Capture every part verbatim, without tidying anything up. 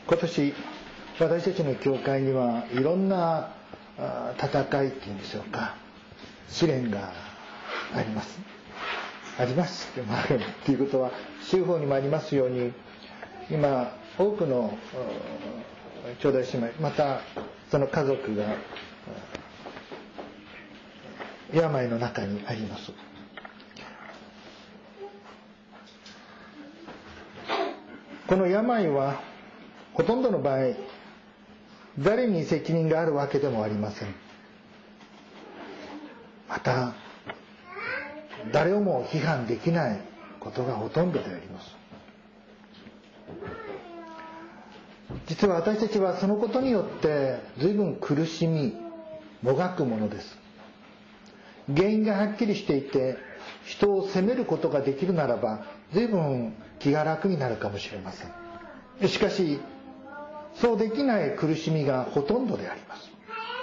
今年私たちの教会にはいろんな戦いっていうんでしょうか、試練がありますありますってあるっていうことは、州法にもありますように、今多くの兄弟姉妹、またその家族が病の中にあります。この病はほとんどの場合、誰に責任があるわけでもありません。また誰をも批判できないことがほとんどであります。実は私たちはそのことによって随分苦しみもがくものです。原因がはっきりしていて、人を責めることができるならば随分気が楽になるかもしれません。しかしそうできない苦しみがほとんどであります。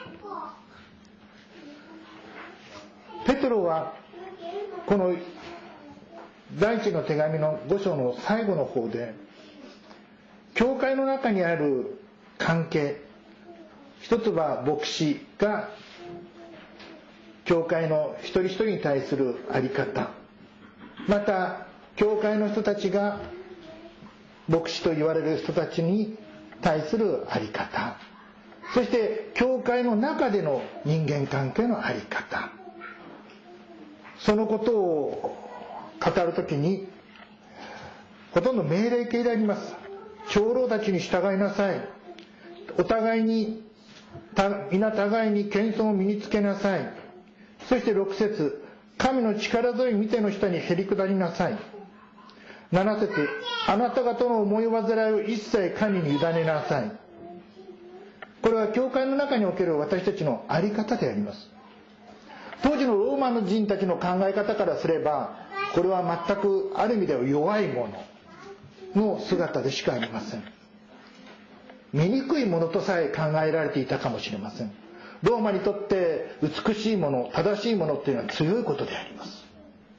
ペテロはこの第一の手紙のご章の最後の方で、教会の中にある関係、一つは牧師が教会の一人一人に対する在り方、また教会の人たちが牧師と言われる人たちに対する在り方、そして教会の中での人間関係の在り方、そのことを語るときにほとんど命令形であります。長老たちに従いなさい、お互いに皆互いに謙遜を身につけなさい、そしてろく節、神の力強い御手の下にへり下りなさい、なな節、あなた方の思い煩いを一切神に委ねなさい。これは教会の中における私たちの在り方であります。当時のローマの人たちの考え方からすれば、これは全くある意味では弱いものの姿でしかありません。醜いものとさえ考えられていたかもしれません。ローマにとって美しいもの、正しいものっていうのは強いことであります。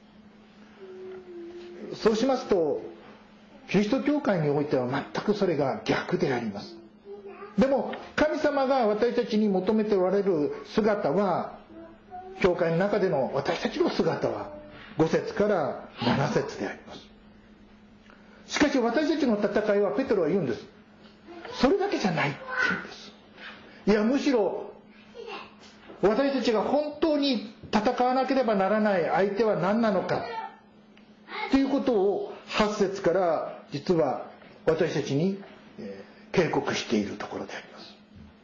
そうしますとキリスト教会においては全くそれが逆であります。でも神様が私たちに求めておられる姿は、教会の中での私たちの姿はご節からなな節であります。しかし私たちの戦いは、ペテロは言うんです、それだけじゃないって言うんです。いや、むしろ私たちが本当に戦わなければならない相手は何なのかということをはち節から実は私たちに警告しているところであります。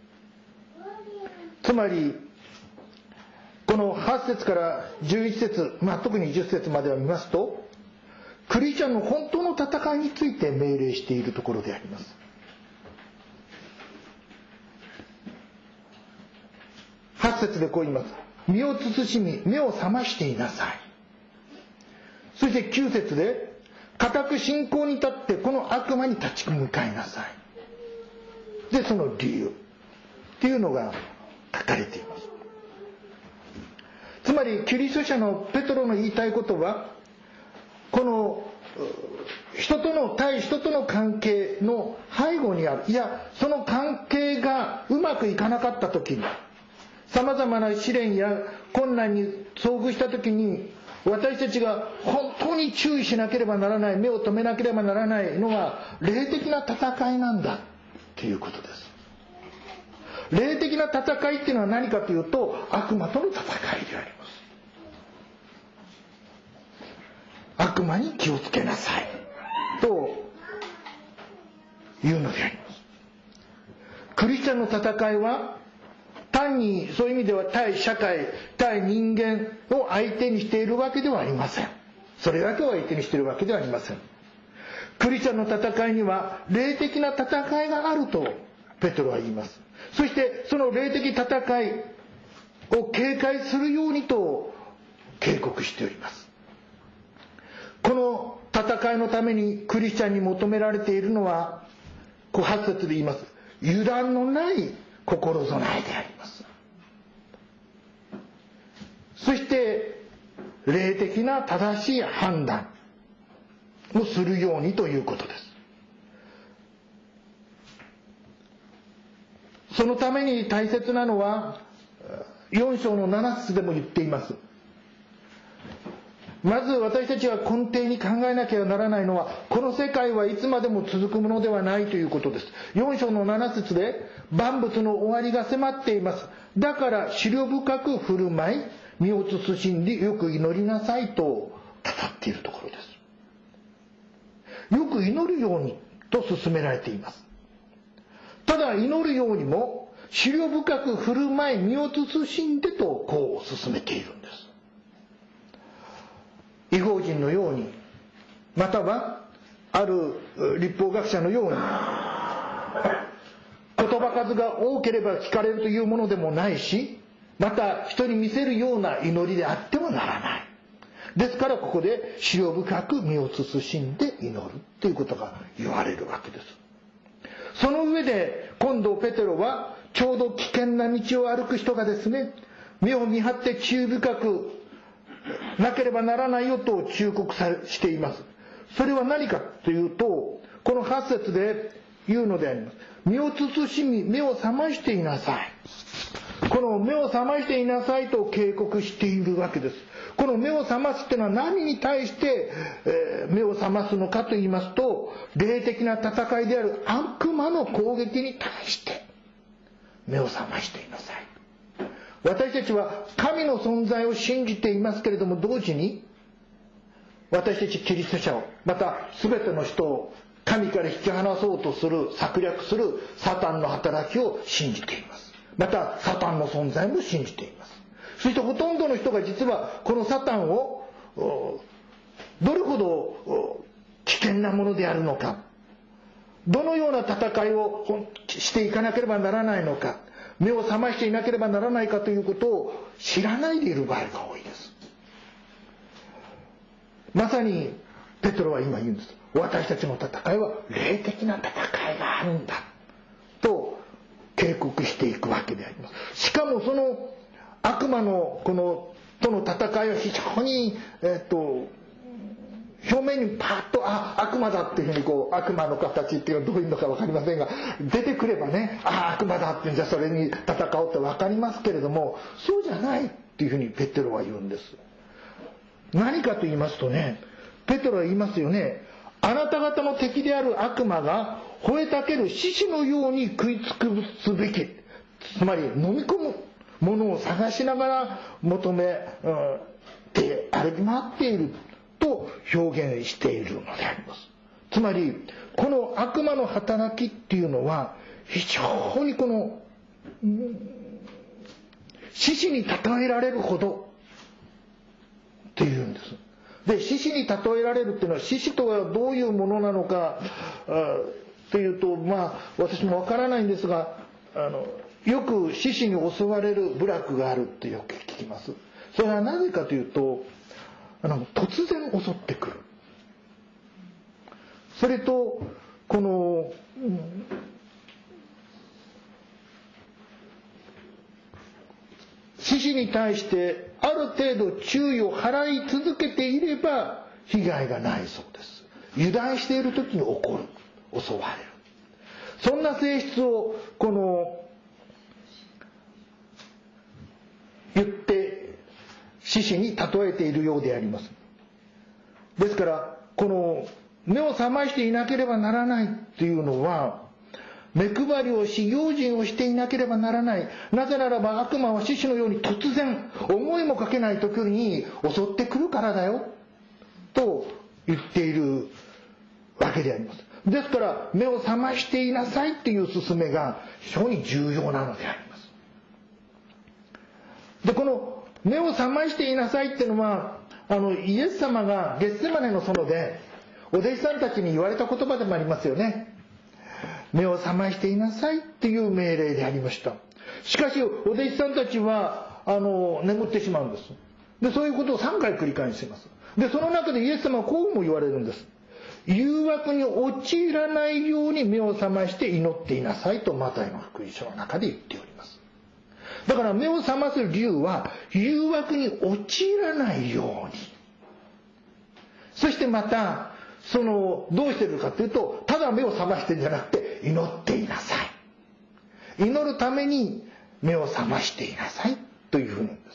つまりこのはち節からじゅういち節、まあ、特にじゅっ節までを見ますと、クリスチャンの本当の戦いについて命令しているところであります。はち節でこう言います。身を慎み目を覚ましていなさい。そしてきゅう節で、固く信仰に立ってこの悪魔に立ち向かいなさい。でその理由っていうのが書かれています。つまりキリスト者のペテロの言いたいことは、この人との対人との関係の背後にある、いやその関係がうまくいかなかった時に、さまざまな試練や困難に遭遇した時に、私たちが本当に注意しなければならない、目を止めなければならないのは霊的な戦いなんだということです。霊的な戦いっていうのは何かというと、悪魔との戦いであります。悪魔に気をつけなさいというのであります。クリスチャンの戦いは単にそういう意味では対社会、対人間を相手にしているわけではありません。それだけを相手にしているわけではありません。クリスチャンの戦いには霊的な戦いがあるとペテロは言います。そしてその霊的戦いを警戒するようにと警告しております。この戦いのためにクリスチャンに求められているのは、はち節で言います、油断のない心備えであります。そして霊的な正しい判断をするようにということです。 そのために大切なのはよん章のなな節でも言っています。まず私たちは根底に考えなければならないのは、この世界はいつまでも続くものではないということです。よん章のなな節で、万物の終わりが迫っています。だから思慮深く振る舞い、身を慎んでよく祈りなさいと語っているところです。よく祈るようにと勧められています。ただ祈るようにも、思慮深く振る舞い、身を慎んでとこう勧めているんです。異邦人のように、またはある律法学者のように、言葉数が多ければ聞かれるというものでもないし、また人に見せるような祈りであってもならない。ですからここで思慮深く身を慎んで祈るということが言われるわけです。その上で今度ペテロはちょうど危険な道を歩く人がですね、目を見張って注意深くなければならないよと忠告さしています。それは何かというと、このはち節で言うのであります。身を慎み、目を覚ましていなさい。この目を覚ましていなさいと警告しているわけです。この目を覚ますっていうのは何に対して、えー、目を覚ますのかと言いますと、霊的な戦いである悪魔の攻撃に対して目を覚ましていなさい。私たちは神の存在を信じていますけれども、同時に私たちキリスト者を、また全ての人を神から引き離そうとする、策略するサタンの働きを信じています。またサタンの存在も信じています。そしてほとんどの人が実はこのサタンをどれほど危険なものであるのか、どのような戦いをしていかなければならないのか、目を覚ましていなければならないかということを知らないでいる場合が多いです。まさにペテロは今言うんです。私たちの戦いは霊的な戦いがあるんだと警告していくわけであります。しかもその悪魔のこのとの戦いは非常に、えっと表面にパッとあ悪魔だっていうふうにこう悪魔の形っていうのはどういうのか分かりませんが出てくればね、あ悪魔だってじゃあそれに戦おうって分かりますけれども、そうじゃないっていうふうにペテロは言うんです。何かと言いますとね、ペテロは言いますよね。あなた方の敵である悪魔が吠えたける獅子のように食いつくすべき、つまり飲み込むものを探しながら求め、うん、て歩き回っていると表現しているのであります。つまりこの悪魔の働きっていうのは非常にこの、うん、獅子に例えられるほどっていうんです。で獅子に例えられるっていうのは、獅子とはどういうものなのかというと、まあ私もわからないんですが、あのよく獅子に襲われる部落があるってよく聞きます。それはなぜかというと、あの突然襲ってくる。それとこの、うん、獅子に対してある程度注意を払い続けていれば被害がないそうです。油断している時に起こる、襲われる、そんな性質をこの言って獅子に例えているようであります。ですからこの目を覚ましていなければならないというのは、目配りをし用心をしていなければならない。なぜならば悪魔は獅子のように突然思いもかけない時に襲ってくるからだよと言っているわけであります。ですから目を覚ましていなさいっていう勧めが非常に重要なのであります。でこの目を覚ましていなさいっていうのは、あのイエス様がゲッセマネの園でお弟子さんたちに言われた言葉でもありますよね。目を覚ましていなさいっていう命令でありました。しかしお弟子さんたちはあの眠ってしまうんです。でそういうことをさんかい繰り返します。でその中でイエス様はこうも言われるんです。誘惑に陥らないように目を覚まして祈っていなさいとマタイの福音書の中で言っております。だから目を覚ます理由は誘惑に陥らないように、そしてまたそのどうしてるかというと、ただ目を覚ましてんじゃなくて祈っていなさい。 祈るために目を覚ましていなさいというふうに言うんです。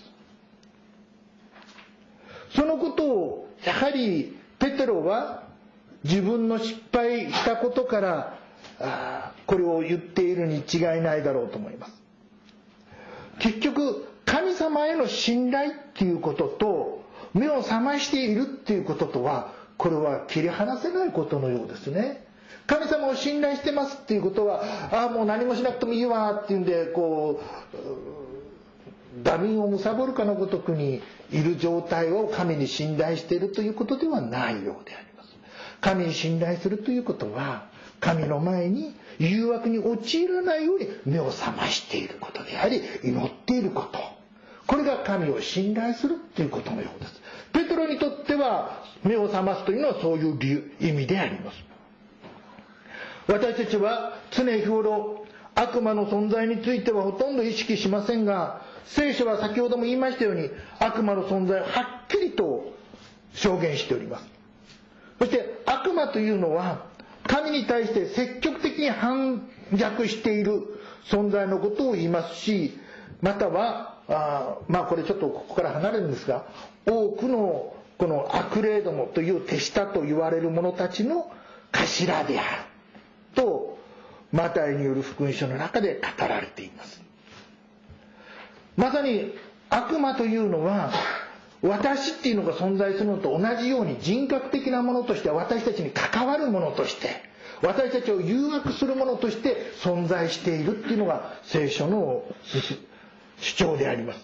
そのことをやはりペテロは自分の失敗したことからあこれを言っているに違いないだろうと思います。結局神様への信頼っていうことと目を覚ましているっていうこととはこれは切り離せないことのようですね。神様を信頼してますっていうことはああもう何もしなくてもいいわっていうんでこう打民を貪るかのごとくにいる状態を神に信頼しているということではないようであります。神に信頼するということは神の前に誘惑に陥らないように目を覚ましていることであり祈っていること、これが神を信頼するということのようです。ペテロにとっては目を覚ますというのはそういう理由意味であります。私たちは常日頃悪魔の存在についてはほとんど意識しませんが、聖書は先ほども言いましたように悪魔の存在をはっきりと証言しております。そして悪魔というのは神に対して積極的に反逆している存在のことを言いますし、またはあまあこれちょっとここから離れるんですが、多くのこの悪霊どもという手下と言われる者たちの頭であるとマタイによる福音書の中で語られています。まさに悪魔というのは私っていうのが存在するのと同じように人格的なものとして私たちに関わるものとして私たちを誘惑するものとして存在しているっていうのが聖書の主張であります。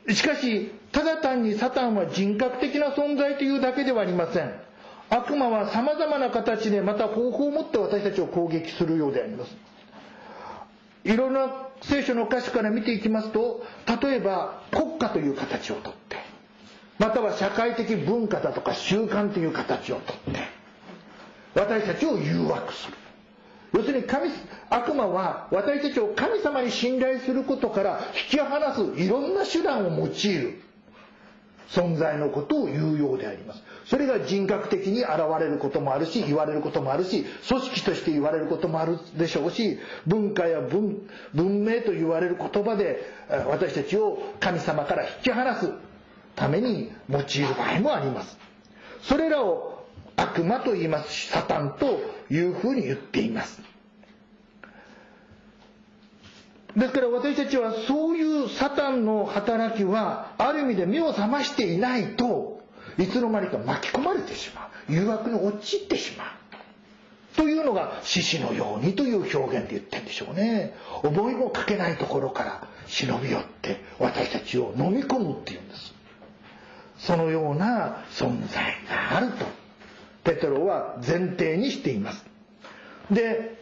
しかしただ単にサタンは人格的な存在というだけではありません。悪魔は様々な形でまた方法を持って私たちを攻撃するようであります。いろんな聖書の箇所から見ていきますと、例えば国家という形をとってまたは社会的文化だとか習慣という形をとって私たちを誘惑する。要するに神悪魔は私たちを神様に信頼することから引き離すいろんな手段を用いる存在のことを言うようであります。それが人格的に現れることもあるし言われることもあるし組織として言われることもあるでしょうし、文化や 文, 文明と言われる言葉で私たちを神様から引き離すために用いる場合もあります。それらを悪魔と言いますしサタンというふうに言っています。ですから私たちはそういうサタンの働きはある意味で目を覚ましていないといつの間にか巻き込まれてしまう、誘惑に陥ってしまうというのが獅子のようにという表現で言ってるんでしょうね。思いもかけないところから忍び寄って私たちを飲み込むっていうんです。そのような存在があるとペテロは前提にしています。で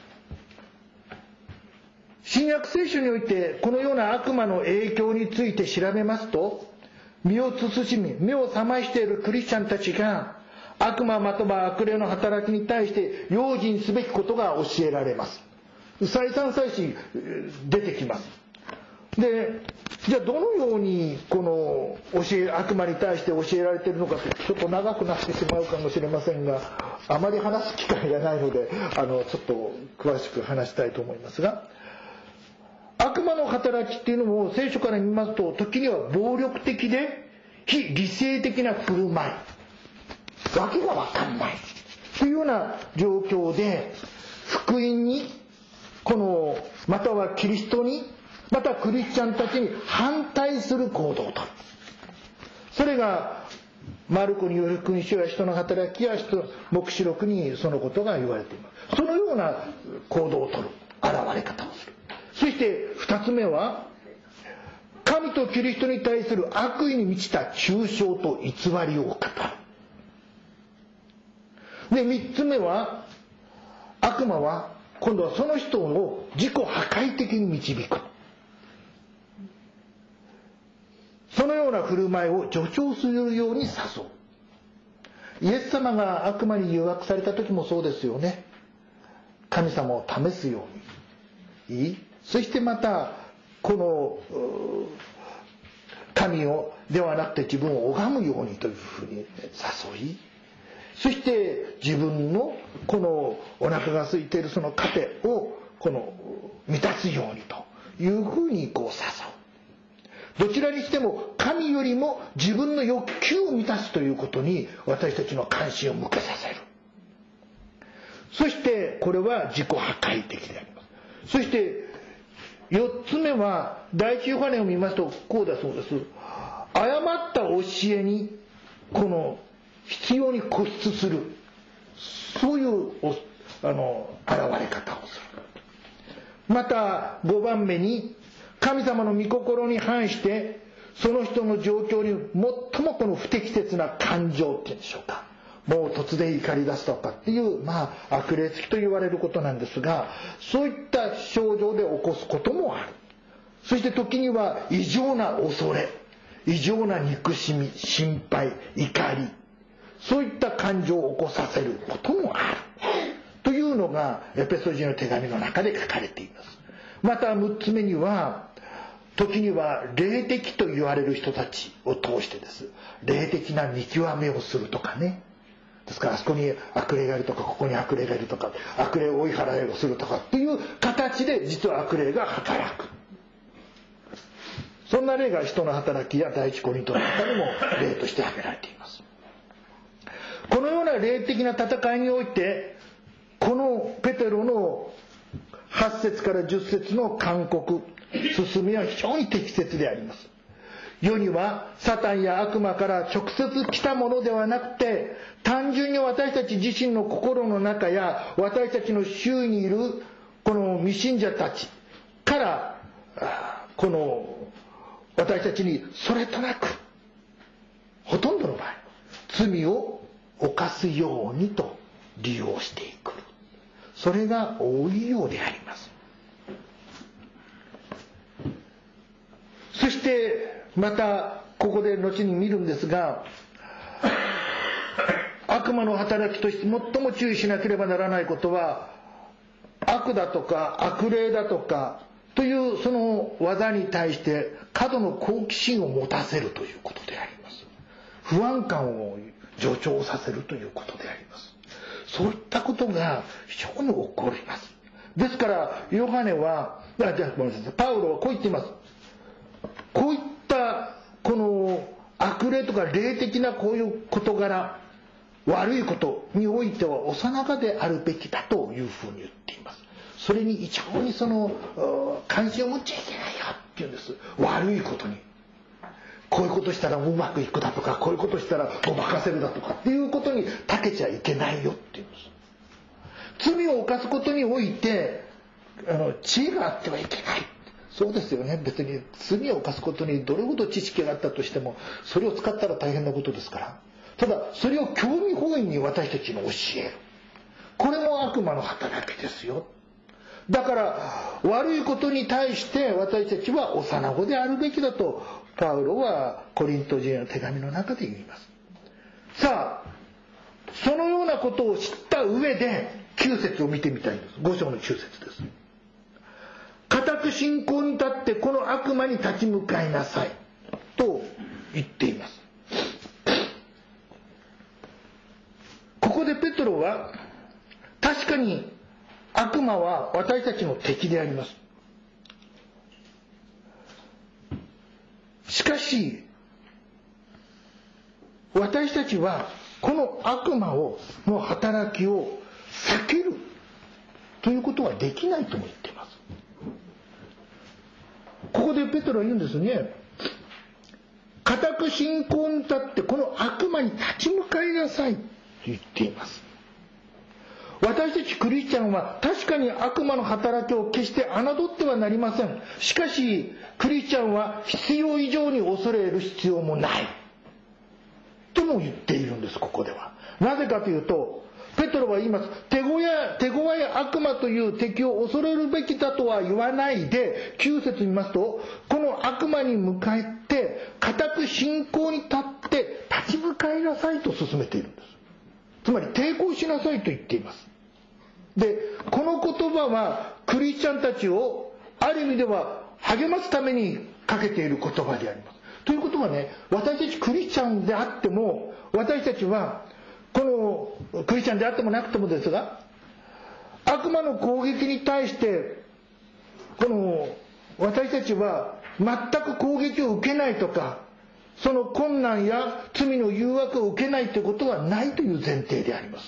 新約聖書においてこのような悪魔の影響について調べますと、身を慎み目を覚ましているクリスチャンたちが悪魔または悪霊の働きに対して用心すべきことが教えられます。再三再四出てきます。でじゃあどのようにこの教え悪魔に対して教えられているのかってちょっと長くなってしまうかもしれませんが、あまり話す機会がないのであのちょっと詳しく話したいと思いますが、悪魔の働きっていうのを聖書から見ますと時には暴力的で非理性的な振る舞い、わけがわかんないというような状況で福音にこのまたはキリストにまたクリスチャンたちに反対する行動をとる。それがマルコによる福音書や人の働きや黙示録にそのことが言われています。そのような行動をとる、現れ方をする。そして二つ目は神とキリストに対する悪意に満ちた中傷と偽りを語る。で三つ目は悪魔は今度はその人を自己破壊的に導く。そのような振る舞いを助長するように誘う。イエス様が悪魔に誘惑された時もそうですよね。神様を試すようにいい、そしてまたこの神をではなくて自分を拝むようにというふうに誘い、そして自分のこのお腹が空いているその糧をこの満たすようにというふうにこう誘う。どちらにしても神よりも自分の欲求を満たすということに私たちの関心を向けさせる。そしてこれは自己破壊的であります。そしてよっつめは第一ヨハネを見ますとこうだそうです。誤った教えにこの必要に固執する、そういうあの現れ方をする。またごばんめに神様の御心に反してその人の状況に最もこの不適切な感情っていうんでしょうか、もう突然怒り出すとかっていうまあ悪霊つきと言われることなんですが、そういった症状で起こすこともある。そして時には異常な恐れ、異常な憎しみ、心配、怒り、そういった感情を起こさせることもあるというのがエペソ人の手紙の中で書かれています。またむっつめには時には霊的と言われる人たちを通してです、霊的な見極めをするとかね、ですからあそこに悪霊がいるとかここに悪霊がいるとか悪霊を追い払いをするとかっていう形で実は悪霊が働く。そんな例が人の働きや第一コリントの中にも例として挙げられています。このような霊的な戦いにおいてこのペテロのはち節からじゅっ節の勧告進みは非常に適切であります。世にはサタンや悪魔から直接来たものではなくて、単純に私たち自身の心の中や私たちの周囲にいるこの未信者たちからこの私たちにそれとなくほとんどの場合罪を犯すようにと利用してくる、それが多いようであります。そしてまたここで後に見るんですが、悪魔の働きとして最も注意しなければならないことは悪だとか悪霊だとかというその技に対して過度の好奇心を持たせるということであります。不安感を助長させるということであります。そういったことが非常に起こります。ですからヨハネはあじゃあごめんなさいパウロはこう言っています。こういったこの悪霊とか霊的なこういう事柄、悪いことにおいては幼子であるべきだというふうに言っています。それに非常にその関心を持っちゃいけないよっていうんです。悪いことにこういうことしたらうまくいくだとか、こういうことしたらごまかせるだとかっていうことに長けちゃいけないよっていうんです。罪を犯すことにおいてあの知恵があってはいけない。そうですよね。別に罪を犯すことにどれほど知識があったとしてもそれを使ったら大変なことですから、ただそれを興味本位に私たちに教える、これも悪魔の働きですよ。だから悪いことに対して私たちは幼子であるべきだとパウロはコリント人への手紙の中で言います。さあそのようなことを知った上できゅう節を見てみたいんです。ご章のきゅう節です。固く信仰に立ってこの悪魔に立ち向かいなさいと言っています。ここでペテロは確かに悪魔は私たちの敵であります。しかし私たちはこの悪魔をの働きを避けるということはできないとも言っています。ここでペテロは言うんですね。固く信仰に立ってこの悪魔に立ち向かいなさいと言っています。私たちクリスチャンは確かに悪魔の働きを決して侮ってはなりません。しかしクリスチャンは必要以上に恐れる必要もないとも言っているんです。ここではなぜかというとペテロは言います。手ごや手強い悪魔という敵を恐れるべきだとは言わないで、きゅう節見ますとこの悪魔に向かって固く信仰に立って立ち向かいなさいと進めているんです。つまり抵抗しなさいと言っています。でこの言葉はクリスチャンたちをある意味では励ますためにかけている言葉であります。ということはね、私たちクリスチャンであっても私たちはこのクリスチャンであってもなくてもですが、 悪魔の攻撃に対してこの私たちは全く攻撃を受けないとか、その困難や罪の誘惑を受けないということはないという前提であります。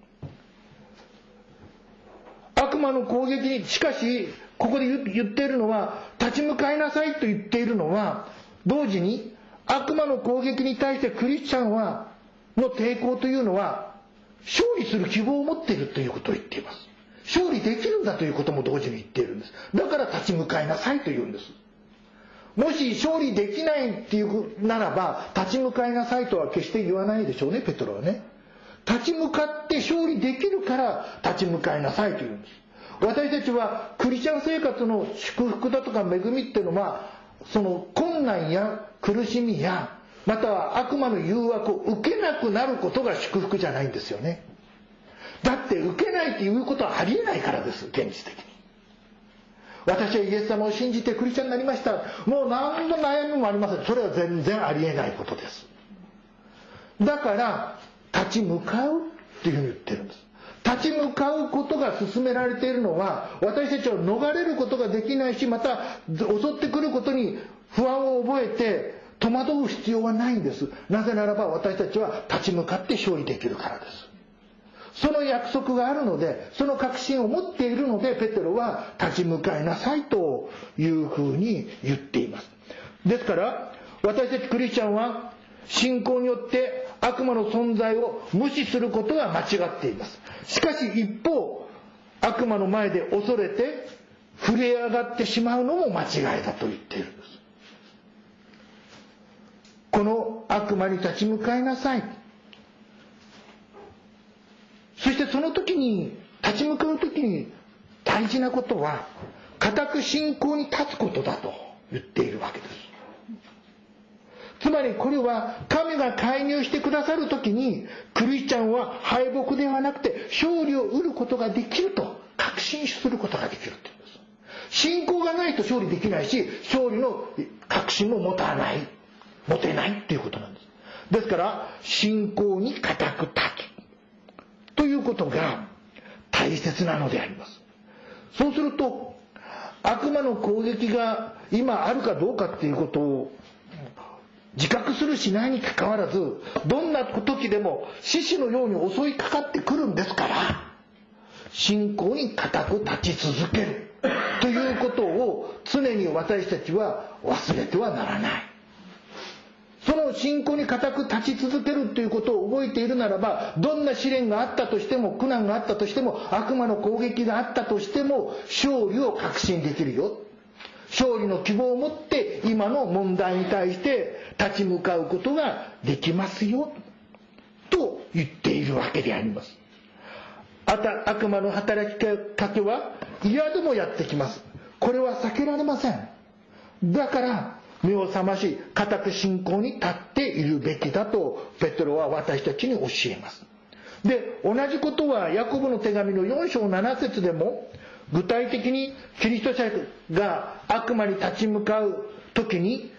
悪魔の攻撃に、しかしここで言っているのは、立ち向かいなさいと言っているのは、同時に悪魔の攻撃に対してクリスチャンはの抵抗というのは勝利する希望を持っているということを言っています。勝利できるんだということも同時に言っているんです。だから立ち向かいなさいと言うんです。もし勝利できないっていうならば、立ち向かいなさいとは決して言わないでしょうね、ペトロはね。立ち向かって勝利できるから立ち向かいなさいと言うんです。私たちはクリスチャン生活の祝福だとか恵みっていうのは、その困難や苦しみやまたは悪魔の誘惑を受けなくなることが祝福じゃないんですよね。だって受けないということはありえないからです、現実的に。私はイエス様を信じてクリスチャンになりました。もう何の悩みもありません。それは全然ありえないことです。だから立ち向かうっていうふうに言ってるんです。立ち向かうことが勧められているのは、私たちは逃れることができないし、また襲ってくることに不安を覚えて戸惑う必要はないんです。なぜならば私たちは立ち向かって勝利できるからです。その約束があるので、その確信を持っているので、ペテロは立ち向かいなさいというふうに言っています。ですから私たちクリスチャンは信仰によって悪魔の存在を無視することが間違っています。しかし一方、悪魔の前で恐れて震え上がってしまうのも間違いだと言っているんです。この悪魔に立ち向かいなさい。そしてその時に、立ち向かう時に大事なことは固く信仰に立つことだと言っているわけです。つまりこれは神が介入してくださるときに、クリスチャンは敗北ではなくて勝利を得ることができると確信することができるというんです。信仰がないと勝利できないし、勝利の確信も持たない、持てないということなんです。ですから信仰に固く立つということが大切なのであります。そうすると悪魔の攻撃が今あるかどうかっていうことを自覚するしないにかかわらず、どんな時でも獅子のように襲いかかってくるんですから、信仰に固く立ち続けるということを常に私たちは忘れてはならない。その信仰に固く立ち続けるということを覚えているならば、どんな試練があったとしても、苦難があったとしても、悪魔の攻撃があったとしても、勝利を確信できるよ。勝利の希望を持って今の問題に対して立ち向かうことができますよと言っているわけであります。悪魔の働きかけは嫌でもやってきます。これは避けられません。だから目を覚まし固く信仰に立っているべきだとペテロは私たちに教えます。で、同じことはヤコブの手紙のよん章なな節でも具体的にキリスト者が悪魔に立ち向かう時に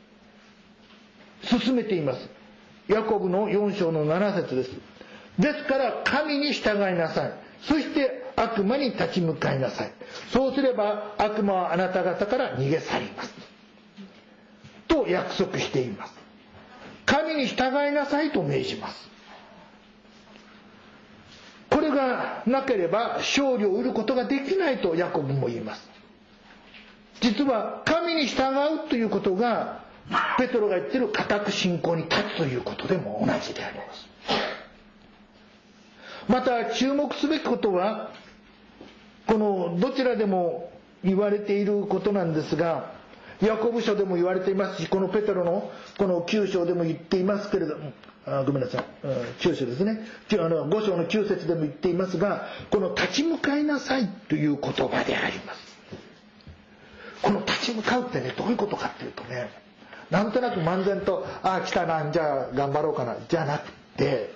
進めています。ヤコブのよん章のなな節です。ですから神に従いなさい。そして悪魔に立ち向かいなさい。そうすれば悪魔はあなた方から逃げ去ります。と約束しています。神に従いなさいと命じます。これがなければ勝利を得ることができないとヤコブも言います。実は神に従うということがペテロが言っている固く信仰に立つということでも同じであります。また注目すべきことは、このどちらでも言われていることなんですが、ヤコブ書でも言われていますし、このペテロのこのきゅう章でも言っていますけれども、あごめんなさい、きゅう章ですね、あのご章のきゅう節でも言っていますが、この立ち向かいなさいという言葉であります。この立ち向かうってね、どういうことかっていうとね、なんとなく漫然と、ああ来たな、じゃあ頑張ろうかな、じゃなくて、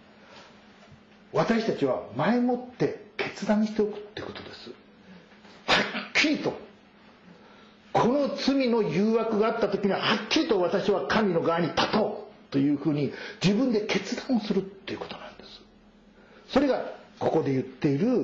私たちは前もって決断しておくってことです。はっきりとこの罪の誘惑があった時にははっきりと私は神の側に立とうというふうに自分で決断をするっていうことなんです。それがここで言っている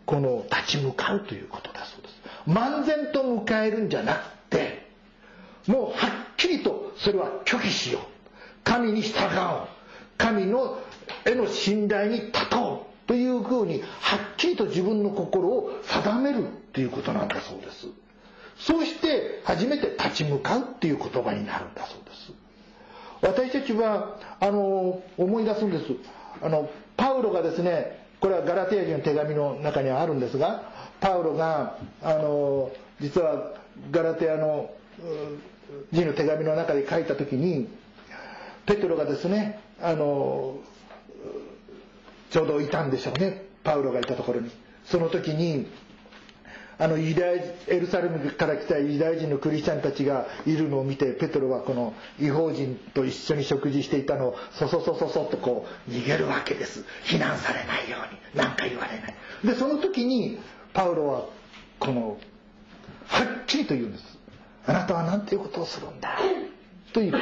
この立ち向かうということだそうです。漫然と迎えるんじゃなくて、もうはっきりとそれは拒否しよう、神に従おう、神のへの信頼に立とうというふうにはっきりと自分の心を定めるということなんだそうです。そうして初めて立ち向かうっていう言葉になるんだそうです。私たちはあの思い出すんです。あのパウロがですね、これはガラテヤ人の手紙の中にはあるんですが、パウロがあの実はガラテヤの人の手紙の中で書いた時に、ペテロがですね、あのちょうどいたんでしょうね、パウロがいたところに。その時にあのユダヤエルサレムから来たユダヤ人のクリスチャンたちがいるのを見て、ペテロはこの異邦人と一緒に食事していたのをそそそそそっとこう逃げるわけです。非難されないように、何か言われない。でその時にパウロはこのはっきりと言うんです。あなたは何ていうことをするんだと言って、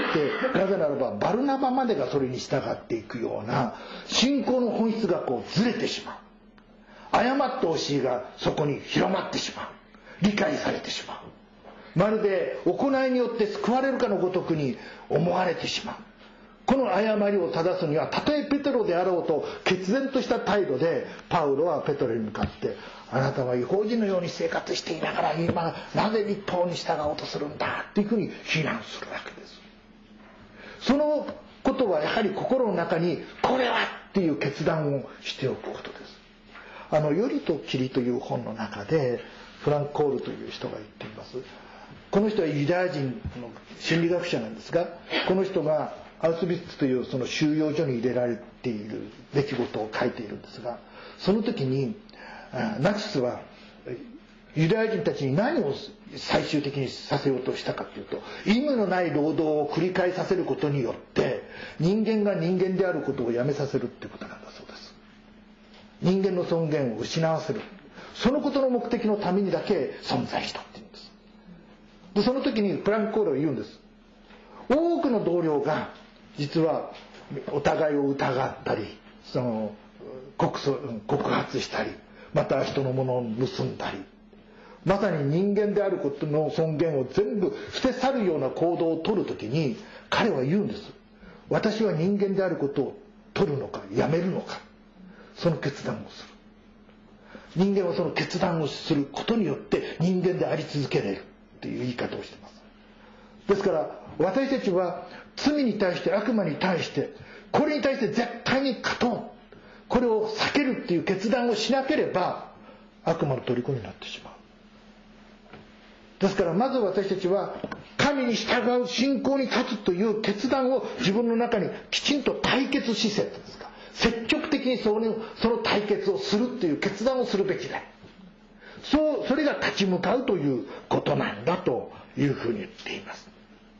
なぜならばバルナバまでがそれに従っていくような信仰の本質がこうずれてしまう。誤った教えがそこに広まってしまう。理解されてしまう。まるで行いによって救われるかのごとくに思われてしまう。この誤りを正すには、たとえペテロであろうと決然とした態度でパウロはペテロに向かって、あなたは異邦人のように生活していながら今なぜ立法に従おうとするんだっていうふうに非難するわけです。そのことはやはり心の中にこれはっていう決断をしておくことです。あのよりと霧という本の中でフランク・コールという人が言っています。この人はユダヤ人の心理学者なんですが、この人がアウシュビッツというその収容所に入れられている出来事を書いているんですが、その時にナチスはユダヤ人たちに何を最終的にさせようとしたかというと、意味のない労働を繰り返させることによって人間が人間であることをやめさせるってことなんだそうです。人間の尊厳を失わせる、そのことの目的のためにだけ存在したっていうんです。でその時にフランク・コールは言うんです。多くの同僚が実はお互いを疑ったり、その 告, 告発したり、また人のものを盗んだり、まさに人間であることの尊厳を全部捨て去るような行動を取るときに彼は言うんです。私は人間であることを取るのかやめるのか、その決断をする。人間はその決断をすることによって人間であり続けられるという言い方をしています。ですから私たちは罪に対して、悪魔に対して、これに対して絶対に勝とう、これを避けるっていう決断をしなければ悪魔の虜になってしまう。ですからまず私たちは神に従う、信仰に立つという決断を自分の中にきちんと対決姿勢ですか、積極的にその、その対決をするという決断をするべきだ。そう、それが立ち向かうということなんだというふうに言っています。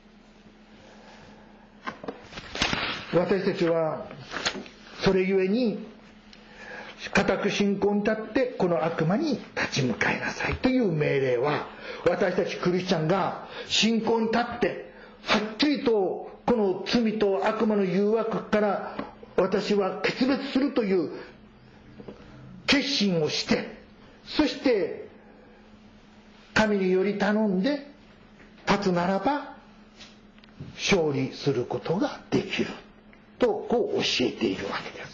私たちはそれゆえに固く信仰に立ってこの悪魔に立ち向かいなさいという命令は、私たちクリスチャンが信仰に立ってはっきりとこの罪と悪魔の誘惑から私は決別するという決心をして、そして神により頼んで立つならば勝利することができるとこう教えているわけです。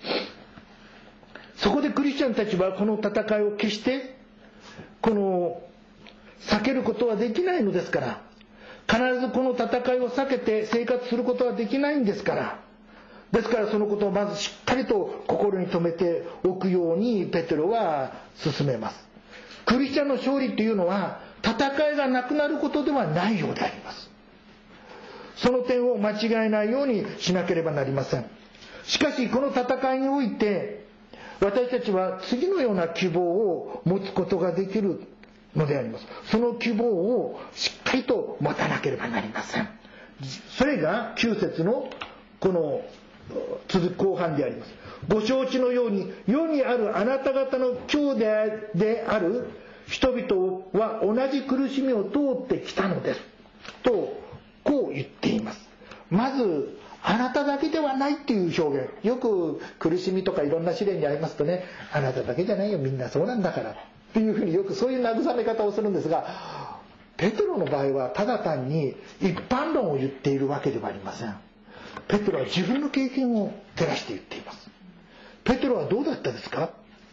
そこでクリスチャンたちはこの戦いを決してこの避けることはできないのですから、必ずこの戦いを避けて生活することはできないんですから、ですからそのことをまずしっかりと心に留めておくようにペテロは進めます。クリスチャンの勝利というのは戦いがなくなることではないようであります。その点を間違えないようにしなければなりません。しかしこの戦いにおいて私たちは次のような希望を持つことができるのであります。その希望をしっかりと持たなければなりません。それがきゅう節のこの続く後半であります。ご承知のように世にあるあなた方の兄弟である人々は同じ苦しみを通ってきたのですとこう言っています。まずあなただけではないっていう表現、よく苦しみとかいろんな試練にありますとね、あなただけじゃないよ、みんなそうなんだからっていうふうによくそういう慰め方をするんですが、ペテロの場合はただ単に一般論を言っているわけではありません。ペテロは自分の経験を照らして言っています。ペテロはどうだったですか？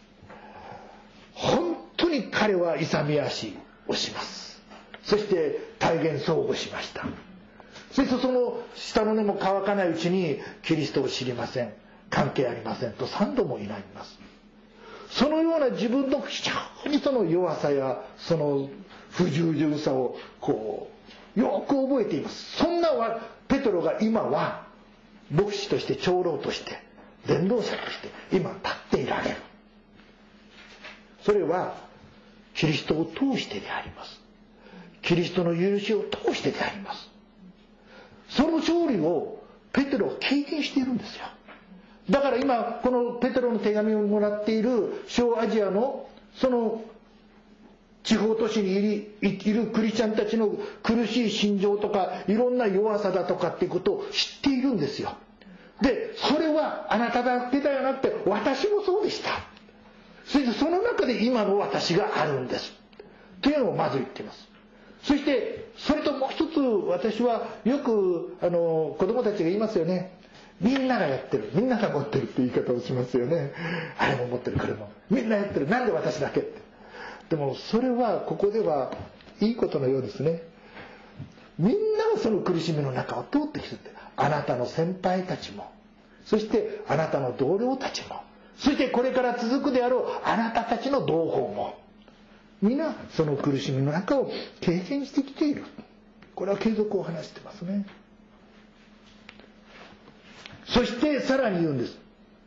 本当に彼は勇み足をします。そして体現相互しました。そしてその下の根も乾かないうちにキリストを知りません、関係ありませんとさんども否みます。そのような自分の非常にその弱さやその不従順さをこうよく覚えています。そんなペテロが今は牧師として長老として伝道者として今立っていられる。それはキリストを通してであります。キリストの許しを通してであります。その勝利をペテロは経験しているんですよ。だから今このペテロの手紙をもらっている小アジアのその地方都市にいるクリスチャンたちの苦しい心情とかいろんな弱さだとかっていうことを知っているんですよ。でそれはあなただけではなくて私もそうでした。そしてその中で今の私があるんですというのをまず言っています。そしてそれともう一つ、私はよくあの子供たちが言いますよね。みんながやってる、みんなが持ってるって言い方をしますよね。あれも持ってる、これもみんなやってる、なんで私だけって。でもそれはここではいいことのようですね。みんながその苦しみの中を通ってきてて、あなたの先輩たちも、そしてあなたの同僚たちも、そしてこれから続くであろうあなたたちの同胞も、皆その苦しみの中を経験してきている。これは継続を話してますね。そしてさらに言うんです。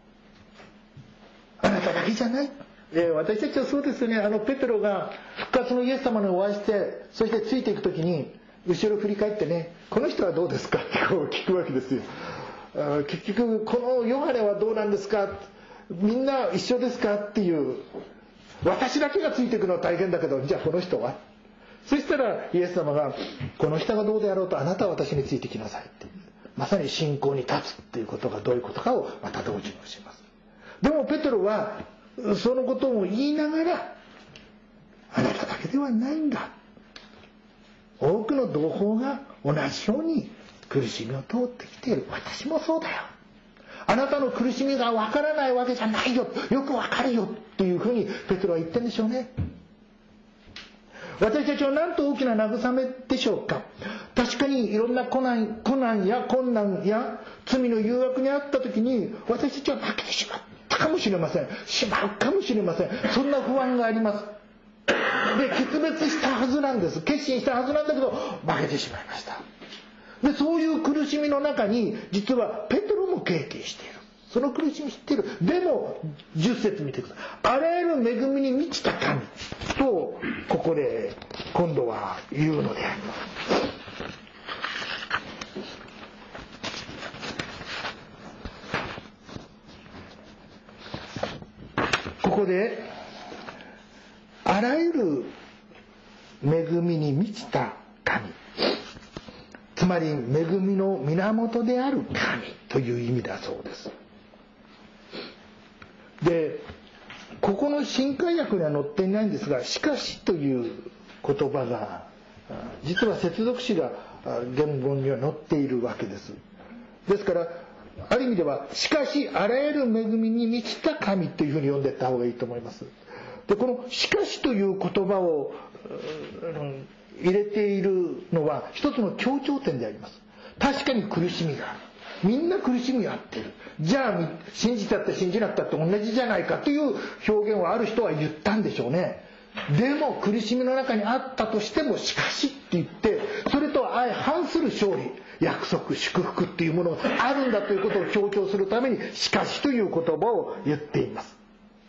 あなただけじゃない。えー、私たちはそうですよね。あのペテロが復活のイエス様にお会いして、そしてついていくときに後ろ振り返ってね、この人はどうですかってこう聞くわけですよ。あ結局このヨハネはどうなんですか、みんな一緒ですかっていう、私だけがついていくのは大変だけど、じゃあこの人は。そしたらイエス様が、この人がどうであろうとあなたは私についてきなさいって、まさに信仰に立つっていうことがどういうことかをまた同時に教えます。でもペテロはそのことを言いながら、あなただけではないんだ、多くの同胞が同じように苦しみを通ってきている、私もそうだよ、あなたの苦しみがわからないわけじゃないよ、よくわかるよっていうふうにペテロは言ってるんでしょうね。私たちはなんと大きな慰めでしょうか。確かにいろんな困難、困難や困難や罪の誘惑にあった時に私たちは負けてしまったかもしれません、しまうかもしれません。そんな不安があります。で決別したはずなんです、決心したはずなんだけど負けてしまいました。でそういう苦しみの中に実はペテロも経験している、その苦しみ知っている。でもじゅっ節見てください。あらゆる恵みに満ちた神とここで今度は言うのであります。ここであらゆる恵みに満ちた神、つまり恵みの源である神という意味だそうです。でここの新海訳には載っていないんですが、しかしという言葉が実は接続詞が原文には載っているわけです。ですからある意味ではしかしあらゆる恵みに満ちた神というふうに読んでいった方がいいと思います。でこのしかしという言葉を入れているのは一つの強調点であります。確かに苦しみがある、みんな苦しみがあっている、じゃあ信じたって信じなくたって同じじゃないかという表現をある人は言ったんでしょうね。でも苦しみの中にあったとしてもしかしって言って、それとは相反する勝利、約束、祝福っていうものがあるんだということを強調するためにしかしという言葉を言っています。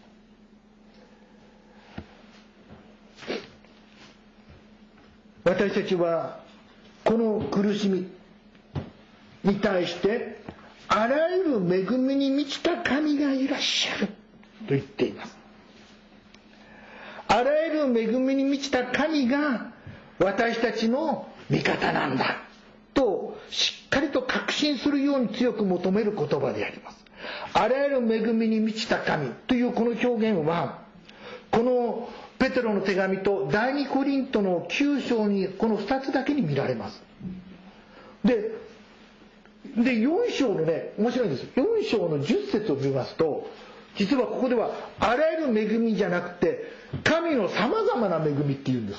私たちはこの苦しみに対してあらゆる恵みに満ちた神がいらっしゃると言っています。あらゆる恵みに満ちた神が私たちの味方なんだとしっかりりと確信するように強く求める言葉であります。あらゆる恵みに満ちた神というこの表現は、このペテロの手紙と第二コリントのきゅう章にこのふたつだけに見られます。で、でよん章のね、面白いんです。よん章のじゅっ節を見ますと、実はここではあらゆる恵みじゃなくて、神のさまざまな恵みっていうんです。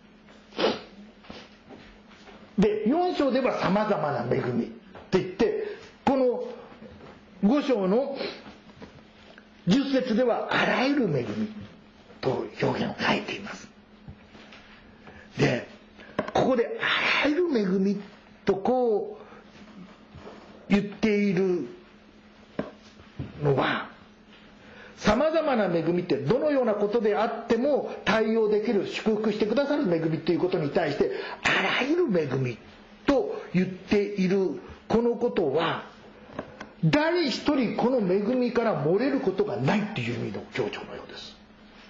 で、よん章ではさまざまな恵みって言って、このご章のじゅっ節ではあらゆる恵みと表現を書いています。で、ここであらゆる恵みとこう言っているのは、さまざまな恵みってどのようなことであっても対応できる、祝福してくださる恵みということに対して、あらゆる恵みと言っているこのことは、誰一人この恵みから漏れることがないっていう意味の強調のようです。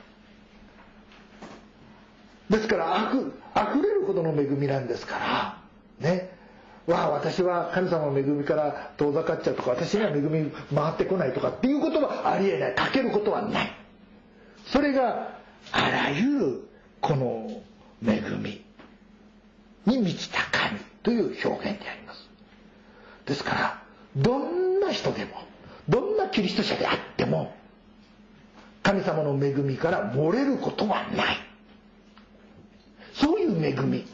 ですからあふ、あふれるほどの恵みなんですからね。わあ、私は神様の恵みから遠ざかっちゃうとか、私には恵み回ってこないとかっていうことはありえない。かけることはない。それがあらゆるこの恵みに満ちた神という表現であります。ですからどんな人でも、どんなキリスト者であっても、神様の恵みから漏れることはない。そういう恵み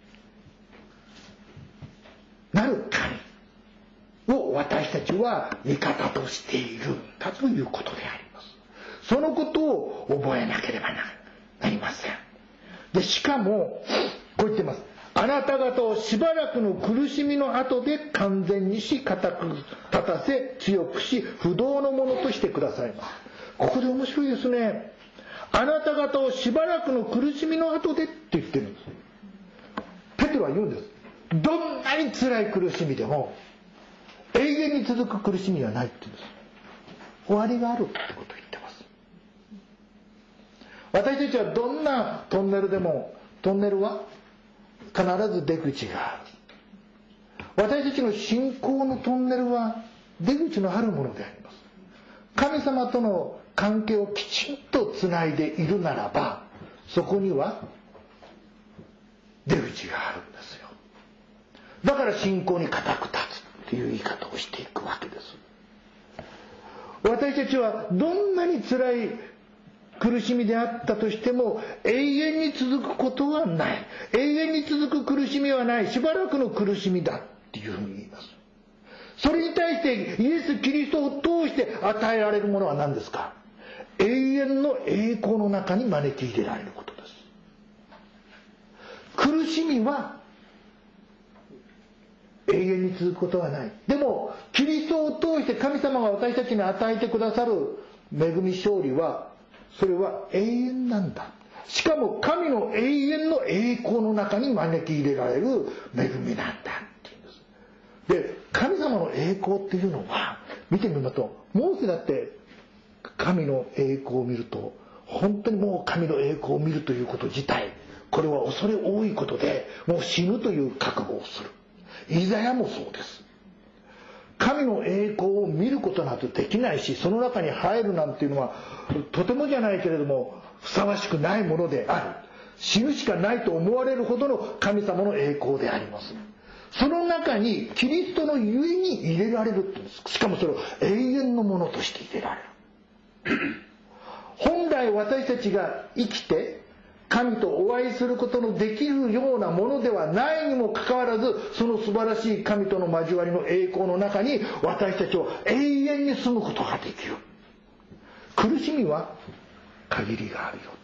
なる神を私たちは味方としているんだということであります。そのことを覚えなければなりません。で、しかもこう言ってます。あなた方をしばらくの苦しみの後で完全にし、固く立たせ、強くし、不動のものとしてくださいます。ここで面白いですね。あなた方をしばらくの苦しみの後でって言ってるんです。ペテロは言うんです。どんなに辛い苦しみでも永遠に続く苦しみはないって言うんです。終わりがあるってことを言ってます。私たちはどんなトンネルでも、トンネルは必ず出口がある。私たちの信仰のトンネルは出口のあるものであります。神様との関係をきちんとつないでいるならば、そこには出口があるんですよ。だから信仰に固く立つっていう言い方をしていくわけです。私たちはどんなに辛い苦しみであったとしても永遠に続くことはない。永遠に続く苦しみはない。しばらくの苦しみだっていうふうに言います。それに対してイエス・キリストを通して与えられるものは何ですか？永遠の栄光の中に招き入れられることです。苦しみは永遠に続くことはない。でもキリストを通して神様が私たちに与えてくださる恵み勝利は、それは永遠なんだ。しかも神の永遠の栄光の中に招き入れられる恵みなんだっていうんです。で、神様の栄光っていうのは見てみますと、モーセだって神の栄光を見ると、本当にもう神の栄光を見るということ自体、これは恐れ多いことで、もう死ぬという覚悟をする。イザヤもそうです。神の栄光を見ることなどできないし、その中に入るなんていうのはとてもじゃないけれどもふさわしくないものである。死ぬしかないと思われるほどの神様の栄光であります。その中にキリストのゆえに入れられるって言うんです。しかもそれを永遠のものとして入れられる。本来私たちが生きて神とお会いすることのできるようなものではないにもかかわらず、その素晴らしい神との交わりの栄光の中に私たちは永遠に住むことができる。苦しみは限りがあるよ。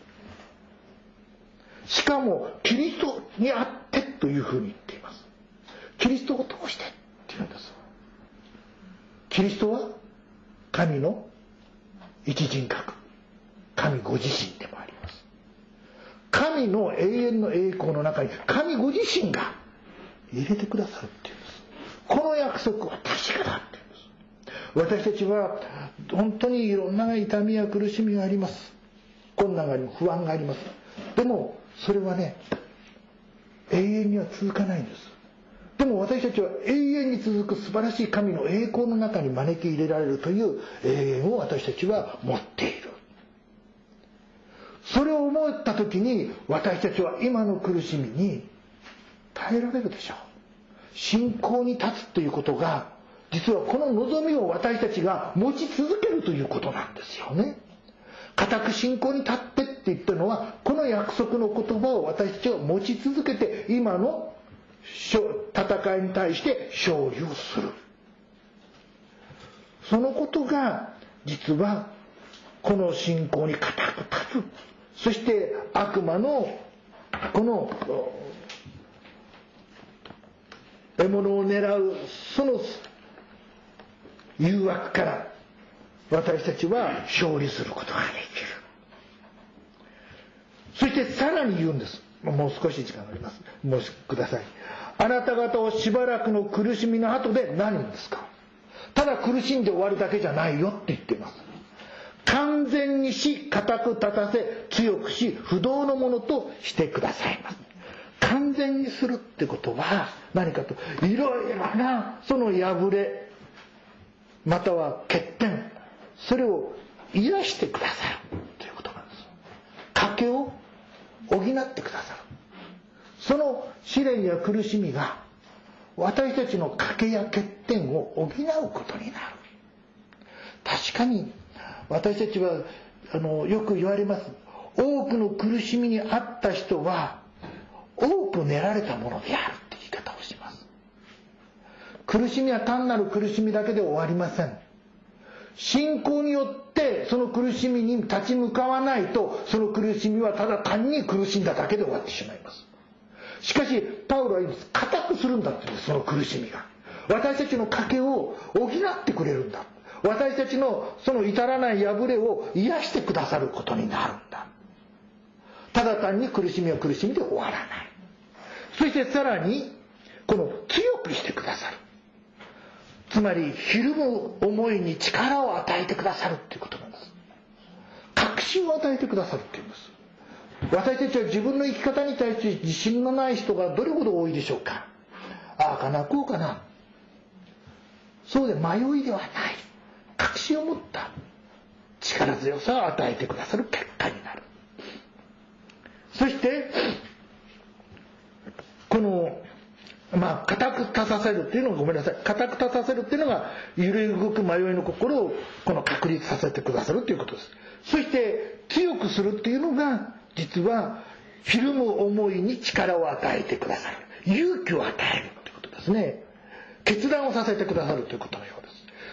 しかもキリストにあってというふうに言っています。キリストを通してっていうんです。キリストは神の一人格、神ご自身でもあります。神の永遠の栄光の中に神ご自身が入れてくださるっていうんです。この約束は確かだっていうんです。私たちは本当にいろんな痛みや苦しみがあります。困難があります。不安があります。でもそれはね、永遠には続かないんです。 でも私たちは永遠に続く素晴らしい神の栄光の中に招き入れられるという永遠を私たちは持っている。それを思った時に私たちは今の苦しみに耐えられるでしょう。信仰に立つということが、実はこの望みを私たちが持ち続けるということなんですよね。固く信仰に立ってって言ったのは、この約束の言葉を私たちは持ち続けて、今の戦いに対して勝利をする。そのことが実はこの信仰に固く立つ、そして悪魔のこの獲物を狙うその誘惑から私たちは勝利することができる。そしてさらに言うんです。もう少し時間があります。申しください。あなた方をしばらくの苦しみの後で何ですか。ただ苦しんで終わるだけじゃないよって言っています。完全にし、固く立たせ、強くし、不動のものとしてくださいます。完全にするってことは何かと、いろいろなその破れまたは欠点、それを癒してくださるということなんです。賭けを補ってくださる。その試練や苦しみが私たちの賭けや欠点を補うことになる。確かに私たちはあのよく言われます。多くの苦しみにあった人は多く練られたものであるって言い方をします。苦しみは単なる苦しみだけで終わりません。信仰によってその苦しみに立ち向かわないと、その苦しみはただ単に苦しんだだけで終わってしまいます。しかしパウロは言うんです。固くするんだって言うんです。その苦しみが私たちの賭けを補ってくれるんだ。私たちのその至らない破れを癒してくださることになるんだ。ただ単に苦しみは苦しみで終わらない。そしてさらにこの強くしてくださる。つまりひるむ思いに力を与えてくださるっていうことなんです。確信を与えてくださるっていうんです。私たちは自分の生き方に対して自信のない人がどれほど多いでしょうか。ああかなこうかな、そうで迷いではない、確信を持った力強さを与えてくださる結果になる。そしてこのまあ固く立たせるっていうのがごめんなさい固く立たせるっていうのが揺れ動く迷いの心をこの確立させてくださるということです。そして強くするっていうのが実はひるむ思いに力を与えてくださる、勇気を与えるということですね。決断をさせてくださるということのようです。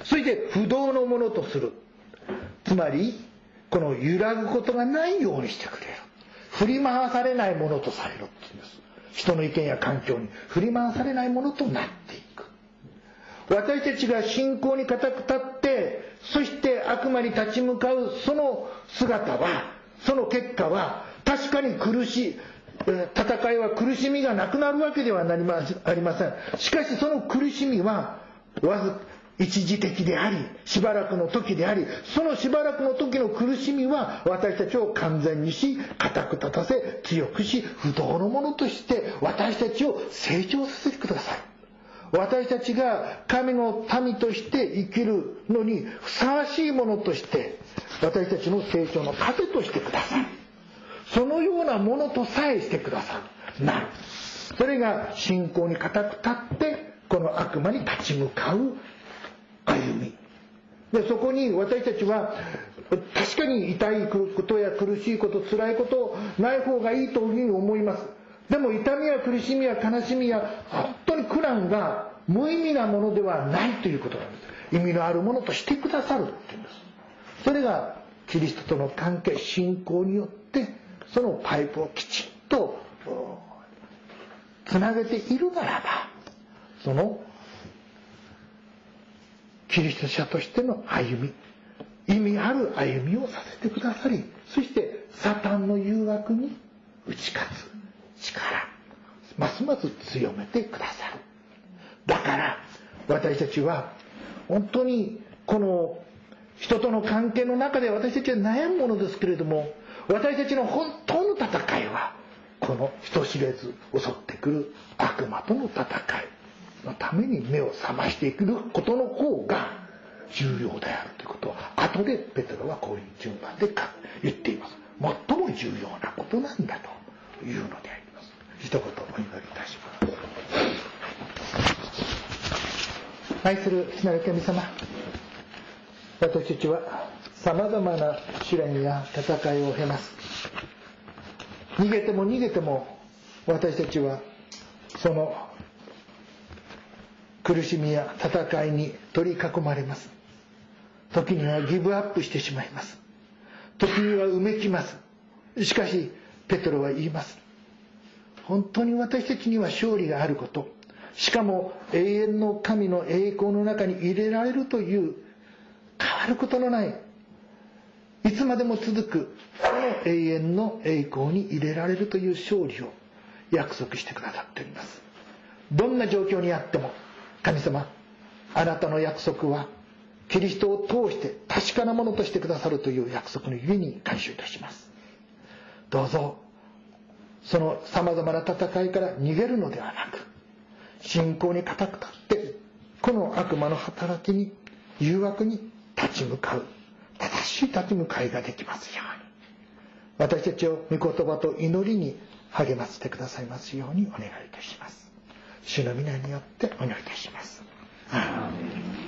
そして不動のものとする、つまりこの揺らぐことがないようにしてくれる、振り回されないものとされるっていうんです。人の意見や環境に振り回されないものとなっていく。私たちが信仰に固く立ってそして悪魔に立ち向かうその姿は、その結果は確かに苦しい戦いは苦しみがなくなるわけではありません。しかしその苦しみはわず一時的でありしばらくの時であり、そのしばらくの時の苦しみは私たちを完全にし固く立たせ強くし不動のものとして私たちを成長させてください。私たちが神の民として生きるのにふさわしいものとして私たちの成長の糧としてください。そのようなものとさえしてくださるなる。それが信仰に固く立ってこの悪魔に立ち向かう歩みで、そこに私たちは確かに痛いことや苦しいこと辛いことない方がいいというふうに思います。でも痛みや苦しみや悲しみや本当に苦難が無意味なものではないということなんです。意味のあるものとしてくださるっていうんです。それがキリストとの関係、信仰によってそのパイプをきちっとつなげているならば、そのキリスト者としての歩み、意味ある歩みをさせてくださり、そしてサタンの誘惑に打ち勝つ力、ますます強めてくださる。だから私たちは本当にこの人との関係の中で私たちは悩むものですけれども、私たちの本当の戦いはこの人知れず襲ってくる悪魔との戦い、 のために目を覚ましていくことの方が重要であるということを後でペテロはこういう順番で言っています。最も重要なことなんだというのであります。一言お祈りいたします。愛する父なる神様、私たちはさまざまな試練や戦いを経ます。逃げても逃げても私たちはその苦しみや戦いに取り囲まれます。時にはギブアップしてしまいます。時にはうめきます。しかしペテロは言います。本当に私たちには勝利があること、しかも永遠の神の栄光の中に入れられるという変わることのないいつまでも続くその永遠の栄光に入れられるという勝利を約束してくださっております。どんな状況にあっても神様、あなたの約束はキリストを通して確かなものとしてくださるという約束のゆえに感謝いたします。どうぞそのさまざまな戦いから逃げるのではなく、信仰に固く立ってこの悪魔の働きに誘惑に立ち向かう正しい立ち向かいができますように、私たちを御言葉と祈りに励ませてくださいますようにお願いいたします。主の皆によってお祈りいたします。アーメン。